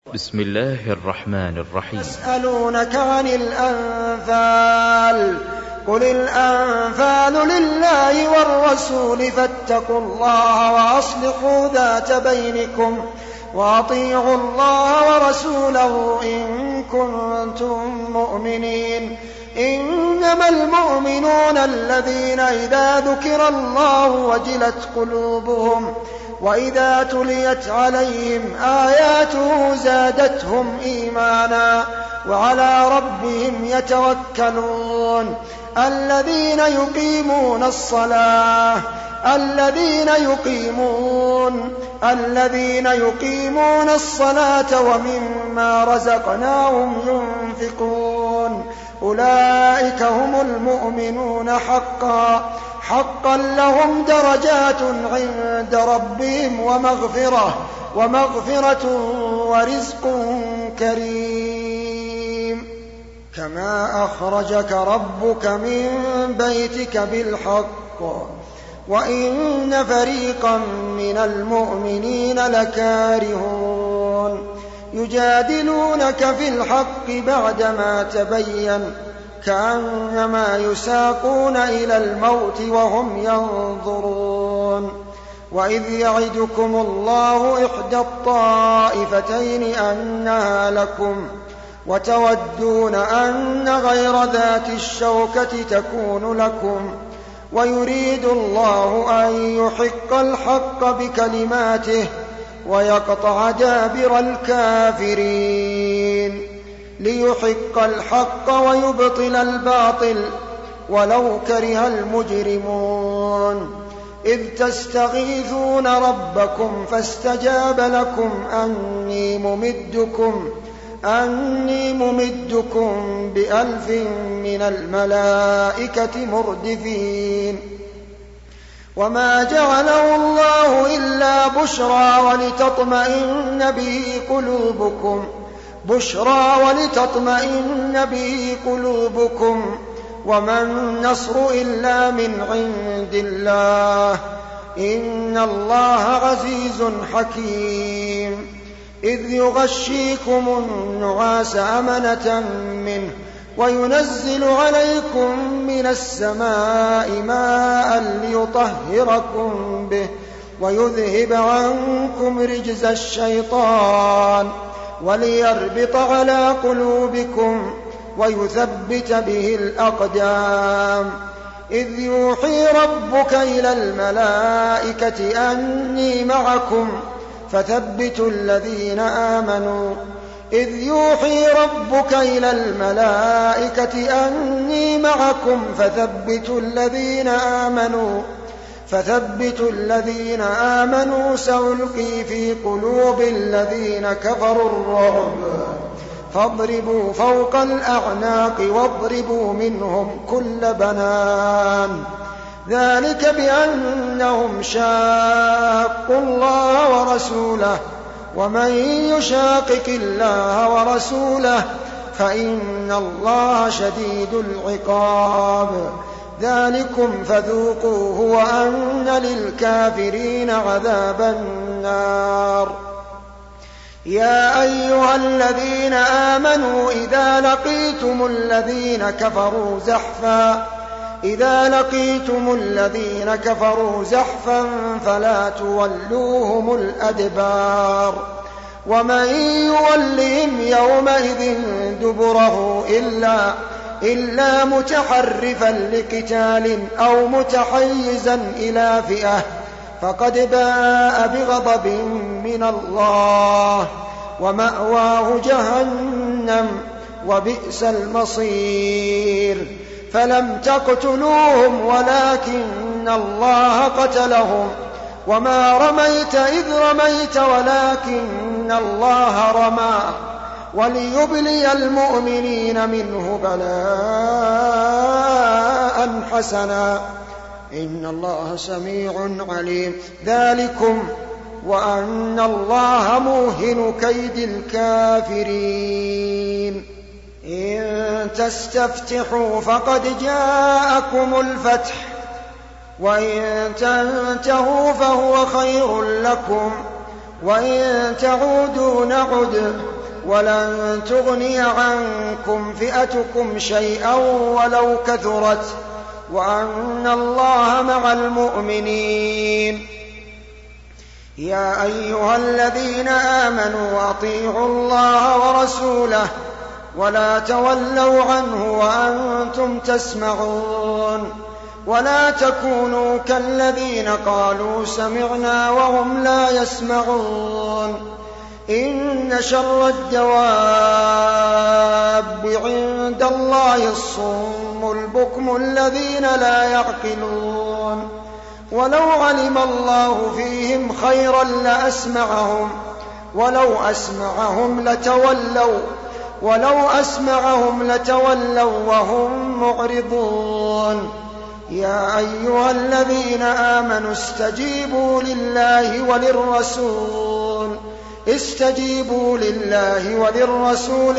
بسم الله الرحمن الرحيم. يسألونك عن الأنفال قل الأنفال لله والرسول فاتقوا الله وأصلحوا ذات بينكم وأطيعوا الله ورسوله إن كنتم مؤمنين. إنما المؤمنون الذين إذا ذكر الله وجلت قلوبهم وإذا تليت عليهم آياته زادتهم إيمانا وعلى ربهم يتوكلون. الذين يقيمون الصلاة ومما رزقناهم ينفقون أولئك هم المؤمنون حقا لهم درجات عند ربهم ومغفرة ورزق كريم. كما أخرجك ربك من بيتك بالحق وإن فريقا من المؤمنين لكارهون يجادلونك في الحق بعدما تبين كأنما يساقون إلى الموت وهم ينظرون. وإذ يعدكم الله إحدى الطائفتين أنها لكم وتودون أن غير ذات الشوكة تكون لكم ويريد الله أن يحق الحق بكلماته ويقطع دابر الكافرين ليحق الحق ويبطل الباطل ولو كره المجرمون. إذ تستغيثون ربكم فاستجاب لكم أني ممدكم ب1000 من الملائكة مردفين. وما جعله الله إلا بشرى ولتطمئن به قلوبكم وما النصر إلا من عند الله إن الله عزيز حكيم. إذ يغشيكم النعاس أمنة منه وينزل عليكم من السماء ماء ليطهركم به ويذهب عنكم رجز الشيطان وليربط على قلوبكم ويثبت به الأقدام. إذ يوحي ربك إلى الملائكة أني معكم فثبتوا الذين آمنوا سألقي في قلوب الذين كفروا الرعب فاضربوا فوق الأعناق واضربوا منهم كل بنان. ذلك بأنهم شاقوا الله ورسوله ومن يشاقق الله ورسوله فإن الله شديد العقاب. ذلكم فذوقوه وأن للكافرين عذاب النار. يا أيها الذين آمنوا إذا لقيتم الذين كفروا زحفا فلا تولوهم الأدبار. ومن يولهم يومئذ دبره إلا متحرفا لقتال أو متحيزا إلى فئة فقد باء بغضب من الله ومأواه جهنم وبئس المصير. فلم تقتلوهم ولكن الله قتلهم وما رميت إذ رميت ولكن الله رمى وليبلي المؤمنين منه بلاء حسنا إن الله سميع عليم. ذلكم وأن الله موهن كيد الكافرين. إن تستفتحوا فقد جاءكم الفتح وإن تنتهوا فهو خير لكم وإن تعودوا نعد ولن تغني عنكم فئتكم شيئا ولو كثرت وأن الله مع المؤمنين. يا أيها الذين آمنوا أطيعوا الله ورسوله ولا تولوا عنه وأنتم تسمعون ولا تكونوا كالذين قالوا سمعنا وهم لا يسمعون. إن شر الدواب عند الله الصم البكم الذين لا يعقلون. ولو علم الله فيهم خيرا لأسمعهم ولو أسمعهم لتولوا وهم معرضون. يا أيها الذين آمنوا استجيبوا لله وللرسول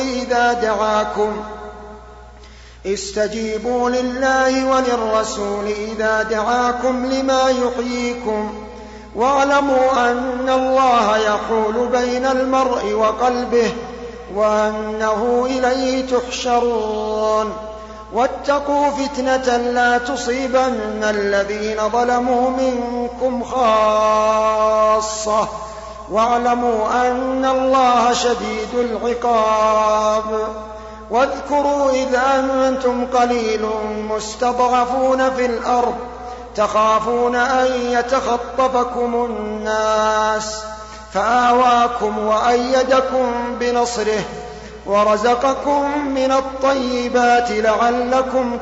إذا دعاكم لما يحييكم واعلموا أن الله يحول بين المرء وقلبه وأنه إليه تحشرون. واتقوا فتنة لا تصيبن الذين ظلموا منكم خاصة واعلموا أن الله شديد العقاب. واذكروا إذ أنتم قليل مستضعفون في الأرض تخافون أن يتخطفكم الناس فآواكم وأيدكم بنصره ورزقكم من الطيبات لعلكم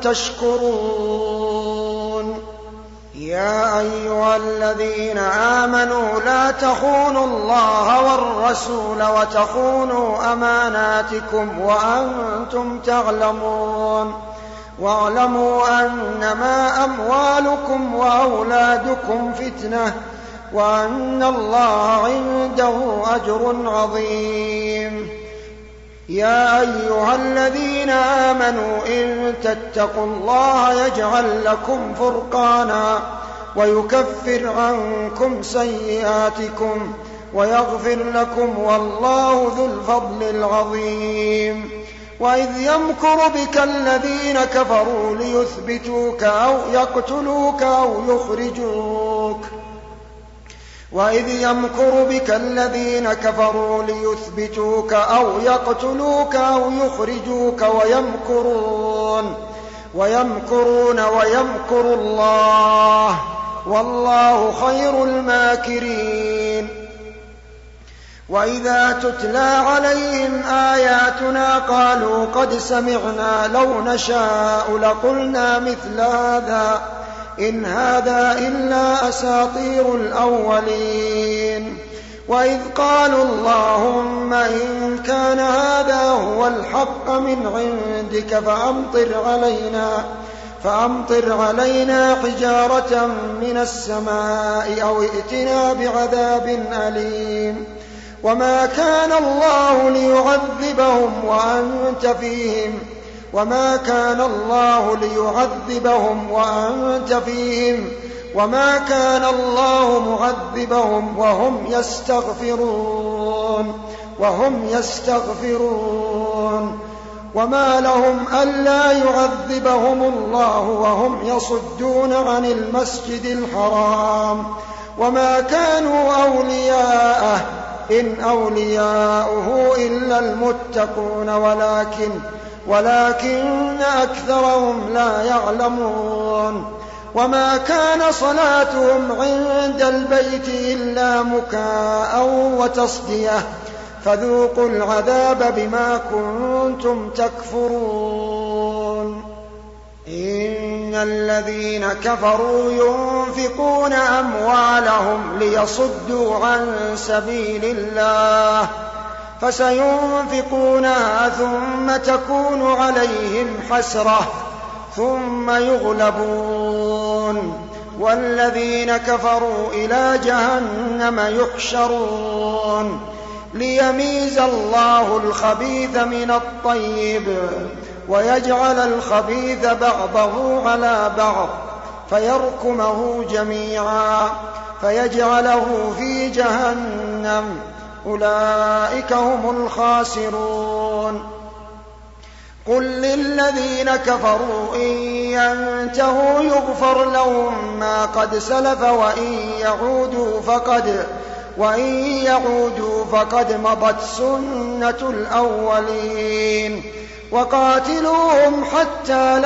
تشكرون. يا أيها الذين آمنوا لا تخونوا الله والرسول وتخونوا أماناتكم وأنتم تعلمون. واعلموا أنما أموالكم وأولادكم فتنة وأن الله عنده أجر عظيم. يا أيها الذين آمنوا إن تتقوا الله يجعل لكم فرقانا ويكفر عنكم سيئاتكم ويغفر لكم والله ذو الفضل العظيم. وإذ يمكر بك الذين كفروا ليثبتوك أو يقتلوك أو يخرجوك ويمكرون ويمكر الله والله خير الماكرين. وإذا تتلى عليهم آياتنا قالوا قد سمعنا لو نشاء لقلنا مثل هذا إن هذا إلا أساطير الأولين. وإذ قالوا اللهم إن كان هذا هو الحق من عندك فأمطر علينا حجارة من السماء أو ائتنا بعذاب أليم. وما كان الله ليعذبهم وأنت فيهم وما كان الله معذبهم وهم يستغفرون. وما لهم ألا يعذبهم الله وهم يصدون عن المسجد الحرام وما كانوا أولياءه إن أولياؤه إلا المتقون ولكن أكثرهم لا يعلمون. وما كان صلاتهم عند البيت إلا مكاء وتصدية فذوقوا العذاب بما كنتم تكفرون. إن الذين كفروا ينفقون أموالهم ليصدوا عن سبيل الله فسينفقونها ثم تكون عليهم حسرة ثم يغلبون والذين كفروا إلى جهنم يحشرون ليميز الله الخبيث من الطيب ويجعل الخبيث بعضه على بعض فيركمه جميعا فيجعله في جهنم. أولئك هم الخاسرون. قل للذين كفروا إن ينتهوا يغفر لهم ما قد سلف وإن يعودوا فقد مضت سنة الأولين. وقاتلوهم حتى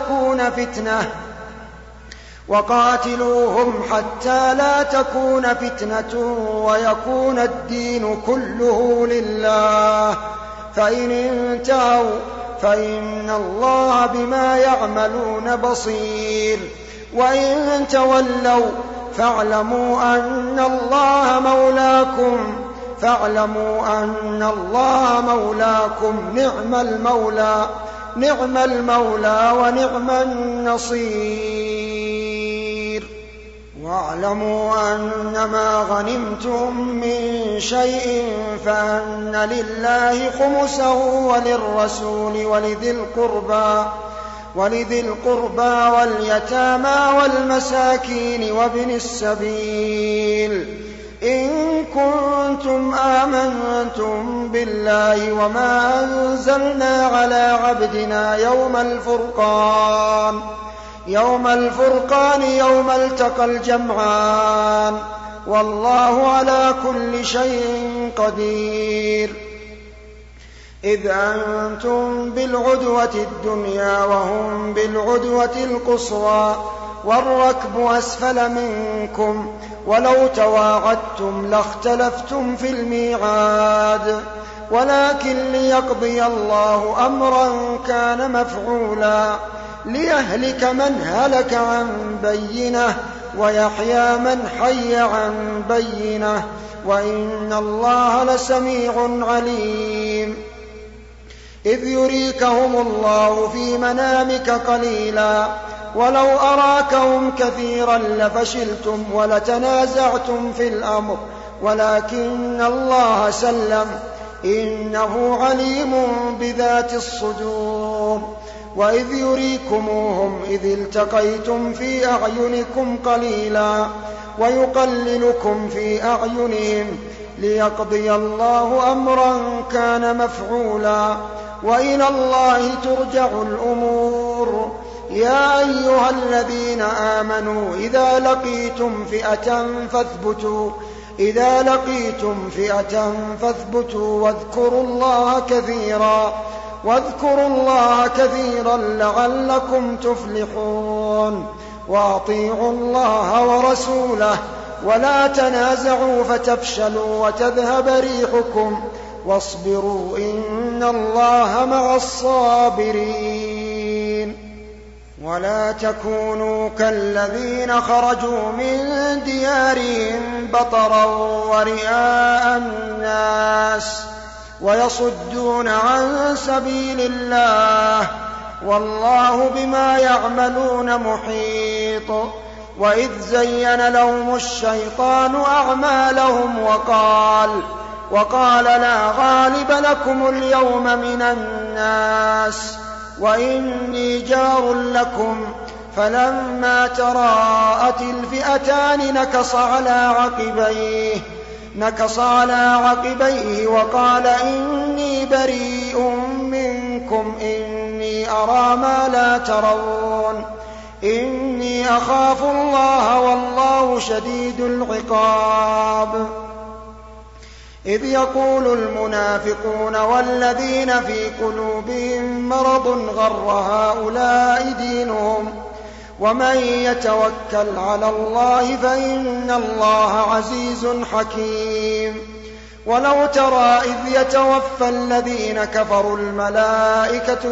لا تكون فتنة ويكون الدين كله لله، فإن انتهوا فإن الله بما يعملون بصير. وإن تولوا فاعلموا أن الله مولاكم نعم المولى ونعم النصير. واعلموا أنما غنمتم من شيء فأن لله خمسه وللرسول ولذي القربى واليتامى والمساكين وابن السبيل إن كنتم آمنتم بالله وما أنزلنا على عبدنا يوم الفرقان يوم التقى الجمعان والله على كل شيء قدير. إذ أنتم بالعدوة الدنيا وهم بالعدوة القصوى والركب أسفل منكم ولو تواعدتم لاختلفتم في الميعاد، ولكن ليقضي الله أمرا كان مفعولا ليهلك من هلك عن بينة ويحيى من حي عن بينة وإن الله لسميع عليم. إذ يريكهم الله في منامك قليلا ولو أراكهم كثيرا لفشلتم ولتنازعتم في الأمر ولكن الله سلم إنه عليم بذات الصدور. وإذ يريكموهم إذ التقيتم في أعينكم قليلا ويقللكم في أعينهم ليقضي الله أمرا كان مفعولا وإلى الله ترجع الأمور. يا أيها الذين آمنوا إذا لقيتم فئة فاثبتوا واذكروا الله كثيرا لعلكم تفلحون. وأطيعوا الله ورسوله ولا تنازعوا فتفشلوا وتذهب ريحكم واصبروا إن الله مع الصابرين. ولا تكونوا كالذين خرجوا من ديارهم بطرا ورئاء الناس ويصدون عن سبيل الله والله بما يعملون محيط. وإذ زين لهم الشيطان أعمالهم وقال لا غالب لكم اليوم من الناس وإني جار لكم فلما تراءت الفئتان نكص على عقبيه وقال إني بريء منكم إني أرى ما لا ترون إني أخاف الله والله شديد العقاب. إذ يقول المنافقون والذين في قلوبهم مرض غر هؤلاء دينهم ومن يتوكل على الله فإن الله عزيز حكيم. ولو ترى إذ يتوفى الذين كفروا الملائكة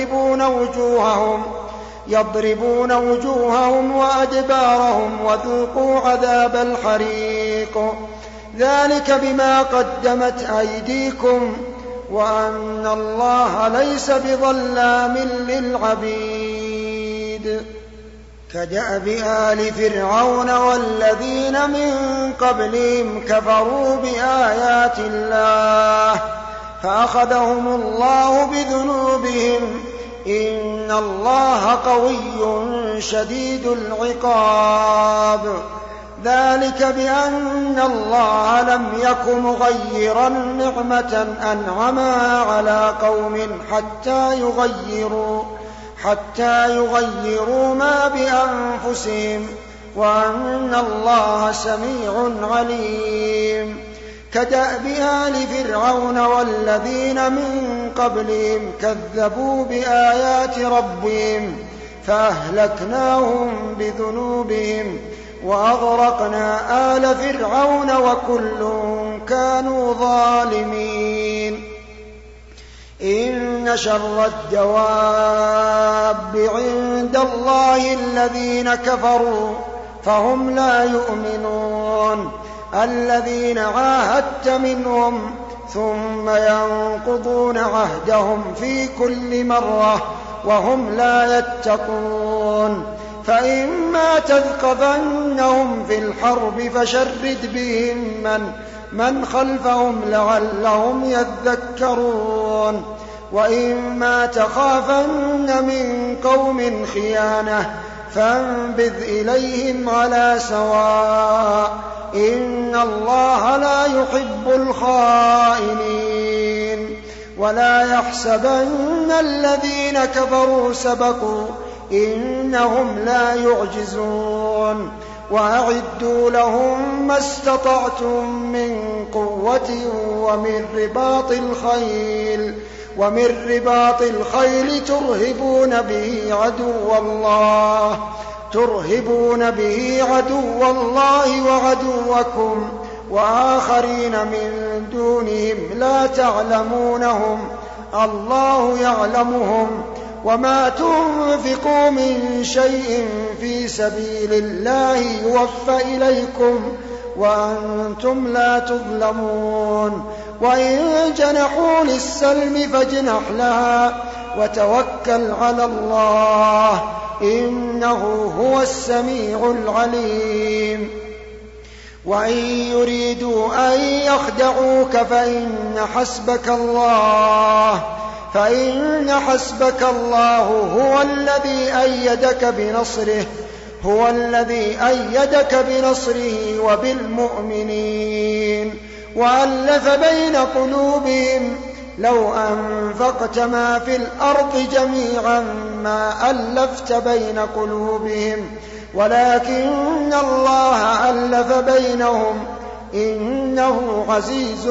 يضربون وجوههم وأدبارهم وذوقوا عذاب الحريق ذلك بما قدمت أيديكم وأن الله ليس بظلام للعبيد. كدأب آل فرعون والذين من قبلهم كفروا بآيات الله فأخذهم الله بذنوبهم إن الله قوي شديد العقاب. ذلك بأن الله لم يك مغيرا نعمة أنعمها على قوم حتى يغيروا ما بأنفسهم وأن الله سميع عليم. كدأب آل فرعون والذين من قبلهم كذبوا بآيات ربهم فأهلكناهم بذنوبهم وأغرقنا آل فرعون وكل كانوا ظالمين. إن شر الدواب عند الله الذين كفروا فهم لا يؤمنون، الذين عاهدت منهم ثم ينقضون عهدهم في كل مرة وهم لا يتقون. فإما تثقفنهم في الحرب فشرد بهم من خلفهم لعلهم يذكرون. وإما تخافن من قوم خيانة فانبذ إليهم على سواء، إن الله لا يحب الخائنين. ولا يحسبن الذين كفروا سبقوا، إنهم لا يعجزون. وأعدوا لهم ما استطعتم من قوة ومن رباط الخيل ترهبون به عدو الله وعدوكم وآخرين من دونهم لا تعلمونهم الله يعلمهم. وما تنفقوا من شيء في سبيل الله يوفى إليكم وأنتم لا تظلمون. وإن جنحوا للسلم فاجنح لها وتوكل على الله، إنه هو السميع العليم. وإن يريدوا أن يخدعوك فإن حسبك الله هو الذي أيدك بنصره وبالمؤمنين وألف بين قلوبهم، لو أنفقت ما في الأرض جميعا ما ألفت بين قلوبهم ولكن الله ألف بينهم، إنه عزيز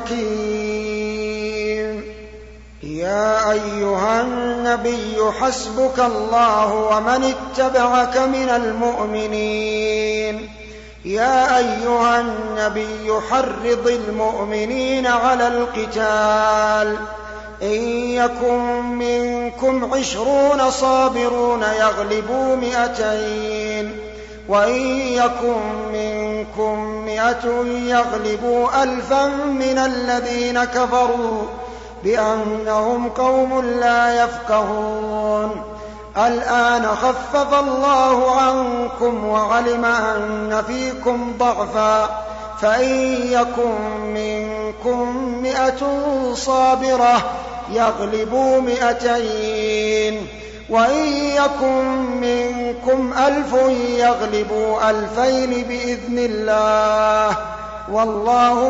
حكيم. يا أيها النبي حسبك الله ومن اتبعك من المؤمنين. يا أيها النبي حرض المؤمنين على القتال، إن يكن منكم 20 صابرون يغلبوا 200، وإن يكن منكم 100 يغلبوا 1000 من الذين كفروا بأنهم قوم لا يفقهون. الآن خفف الله عنكم وعلم أن فيكم ضعفا، فإن يكن منكم 100 صابرة يغلبوا 200، وإن يكن منكم 1000 يغلبوا 2000 بإذن الله، والله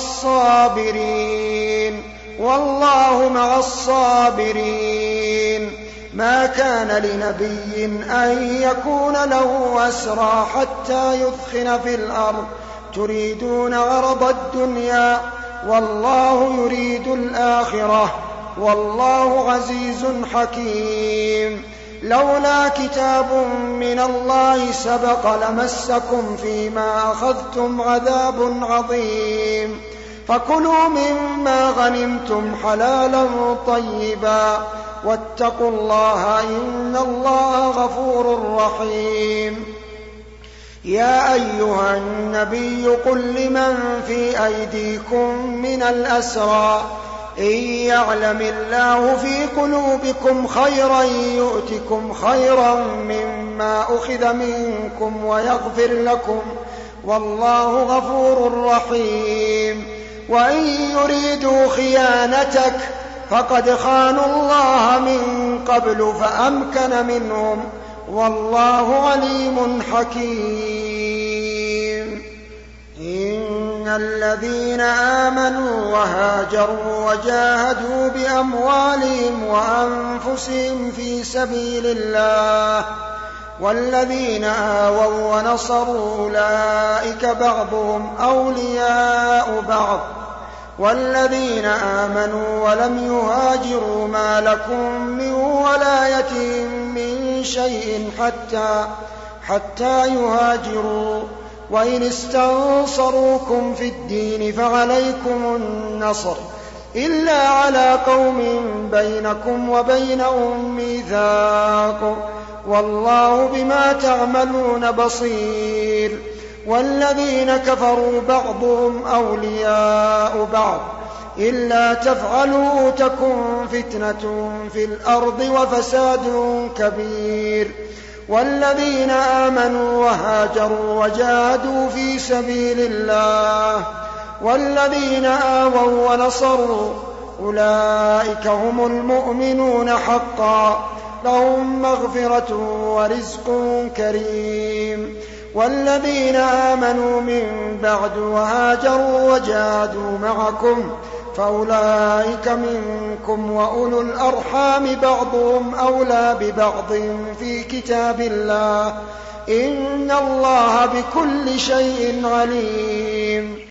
مع الصابرين. ما كان لنبي أن يكون له أسرى حتى يثخن في الأرض، تريدون عرض الدنيا والله يريد الآخرة، والله عزيز حكيم. لولا كتاب من الله سبق لمسكم فيما أخذتم عذاب عظيم، فكلوا مما غنمتم حلالا طيبا واتقوا الله إن الله غفور رحيم. يا أيها النبي قل لمن في أيديكم من الأسرى إن يعلم الله في قلوبكم خيرا يؤتكم خيرا مما أخذ منكم ويغفر لكم، والله غفور رحيم. وإن يريدوا خيانتك فقد خانوا الله من قبل فأمكن منهم، والله عليم حكيم. الذين آمنوا وهاجروا وجاهدوا بأموالهم وأنفسهم في سبيل الله والذين آووا ونصروا أولئك بعضهم أولياء بعض والذين آمنوا ولم يهاجروا ما لكم من ولايتهم من شيء حتى يهاجروا وإن استنصروكم في الدين فعليكم النصر إلا على قوم بينكم وبينهم ميثاق والله بما تعملون بصير والذين كفروا بعضهم أولياء بعض إلا تفعلوا تكن فتنة في الأرض وفساد كبير والذين آمنوا وهاجروا وجاهدوا في سبيل الله والذين آووا ونصروا أولئك هم المؤمنون حقا لهم مغفرة ورزق كريم والذين آمنوا من بعد وهاجروا وجاهدوا معكم فأولئك منكم وأولو الأرحام بعضهم أولى ببعض في كتاب الله إن الله بكل شيء عليم.